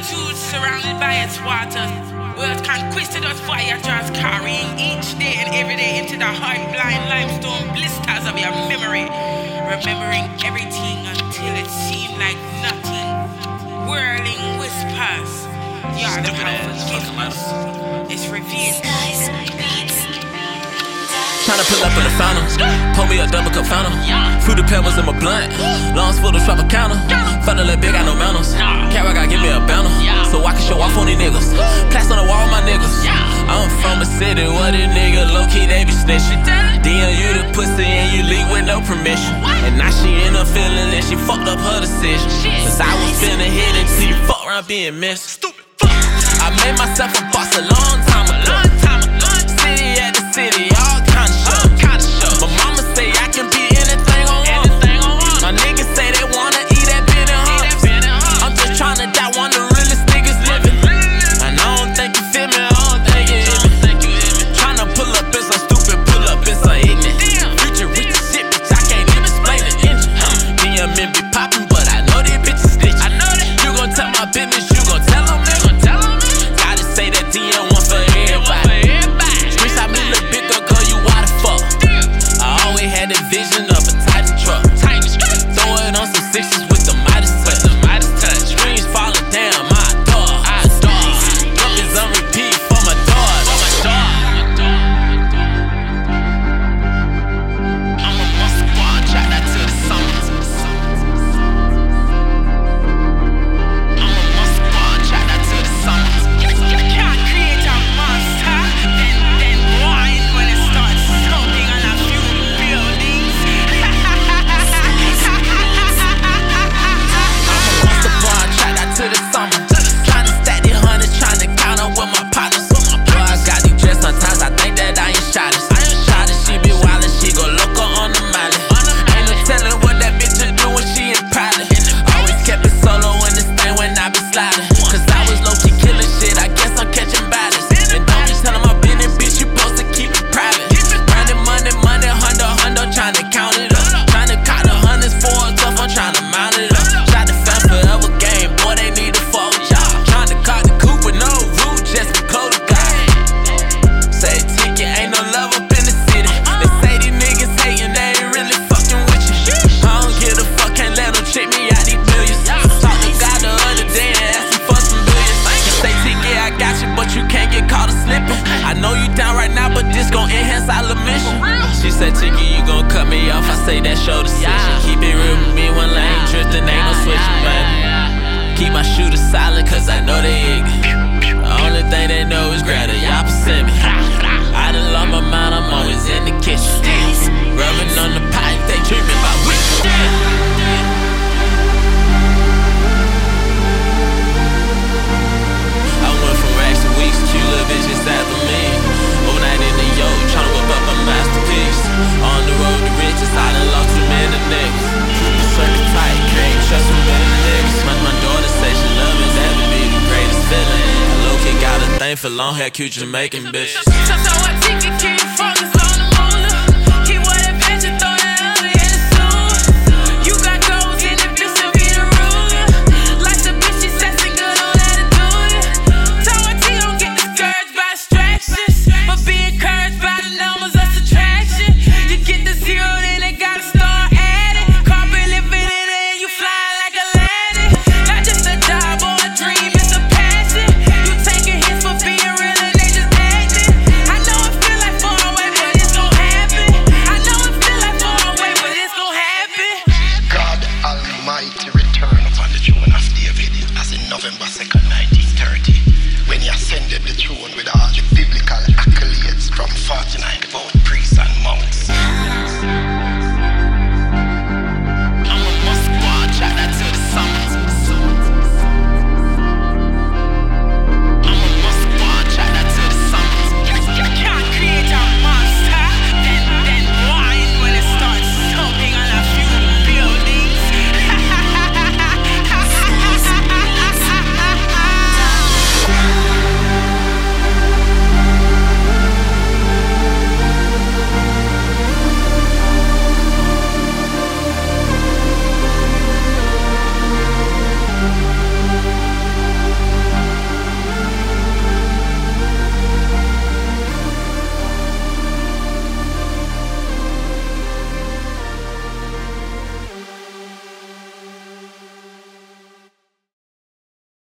solitude surrounded by its waters. World's conquisted us voyagers, carrying each day and every day into the hard, blind limestone blisters of your memory. Remembering everything until it seemed like nothing. Whirling whispers. You're the one for forgiveness. It's revealed. Tryna pull up in the fountain, pour me a double cup fountain. Fruity pebbles in my blunt, lungs full of Tropicana. Felt a little big, got no manners. Cat rock, give me a banner, so I can show off on these niggas. Plaster on the wall, my niggas. I'm from a city where these niggas low-key, they be snitching. DM you the pussy and you leak with no permission. And now she in her feeling and she fucked up her decision. Cause I was finna hit it till you fuck around being missed. I made myself a boss a long time ago. City at the city, all kind of show. My mama say I can be anything I want. My niggas say they wanna eat that Benny Humps. I'm just tryna die one of the realest niggas living. And I don't think you feel me, I don't think you hear me. Tryna pull up in some stupid, pull up in some ignorant. Future rich as shit, bitch, I can't even explain the engine. DMN be poppin', but I know these bitches snitchin'. You gon' tell my business, you gon' tell them, gotta say that DM one for everybody. Had a vision of a Titan truck. Throw it on some sixes with the Midas touch. Screens falling down my door. Love is on repeat for my dog. I'm a monster boy, try that to the summer. I'm a monster boy, try that to the summer. Can't create a monster, then whine when it starts smoking on a few buildings. To the summer, tryna stack these hundreds, tryna count up with my partners. Boy, I got these dressed, sometimes I think that I ain't shot it. She be wildin', she go loco on the miley. Ain't no telling what that bitch will do when she in private. Always kept it solo in this thing when I be sliding. Cause I was low-key killing shit, I guess I'm catching bodies. And don't be telling my business, bitch, you supposed to keep it private. Grinding money, hundo, tryna count it up. Tryna count the hundreds for a tough, I'm tryna mount it up. Shot the fan forever game, boy, they need to fuck with y'all. Tryna cock the coupe with no roof, just for code of God. Say ticket, ain't no love up in the city. They say these niggas hating, they ain't really fucking with you. I don't give a fuck, can't let them trick me out these billions. Talk to God the other day and ask him for some billions. Say ticket, I got you, but you can't get caught a slipping. I know you down right now, but this gon' enhance our mission. She said, ticket, you gon' cut me off. I say that show decision. Keep it real with me, one lane drifting, ain't no switching, baby. Keep my shooters silent, cause I know they ignorant. The only thing they know is grab the opposite me. I done lost my mind, I'm always in the kitchen. Rubbing on the pipe, they treat me by witch. I went from racks to weeks, cute little bitches after me. Overnight in the yo, tryna whip up a masterpiece. On the road to riches, I done lost too many niggas. Keep the circle tight, can't trust too many niggas. My daughter say she love it, that would be the greatest feeling. Low-key got a thing for long hair, cute Jamaican bitches. So what ticket came from?